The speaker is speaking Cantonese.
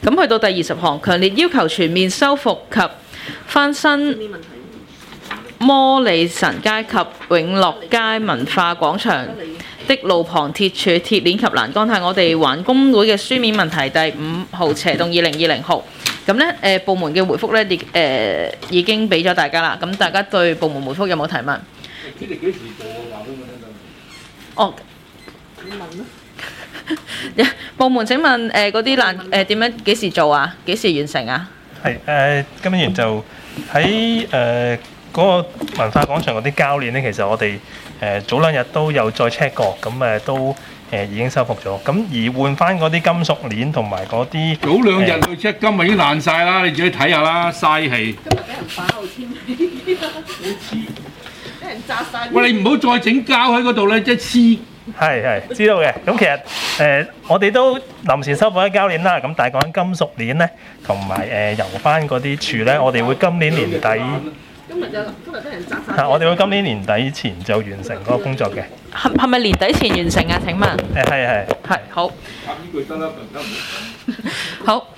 咁去到第20項，強烈要求全面修復及翻新摩利臣街及永樂街文化廣場的路旁鐵柱、鐵鏈及欄杆，係我哋環工會嘅書面問題第5號斜洞2020號。咁咧部門嘅回覆咧已經俾咗大家啦。咁大家對部門回覆有冇提問？ 你哋幾時做啊？話俾我聽得。 哦，你問啦。部門請問嗰啲欄點樣幾時做啊？幾時完成啊？ 係今年就喺嗰個文化廣場嗰啲膠鏈咧，其實我哋早2日都有再 check 過，咁都已經修復咗。咁而換翻嗰啲金屬鏈同埋嗰啲早2日去 check，今日已經爛晒啦，你自己睇下啦，嘥氣。 今日俾人爆添，俾人砸晒。 喂，你唔好再整膠喺嗰度咧，即係黐。 係知道嘅。咁其實我哋都臨時修復咗膠鏈啦。咁但係講緊金屬鏈咧，同埋油翻嗰啲柱咧，我哋會今年年底。 今日俾人砸晒。 我哋會今年年底前就完成嗰個工作嘅。 係咪年底前完成啊？請問？ 係。 係好。 答呢句得啦，唔得唔好。 好。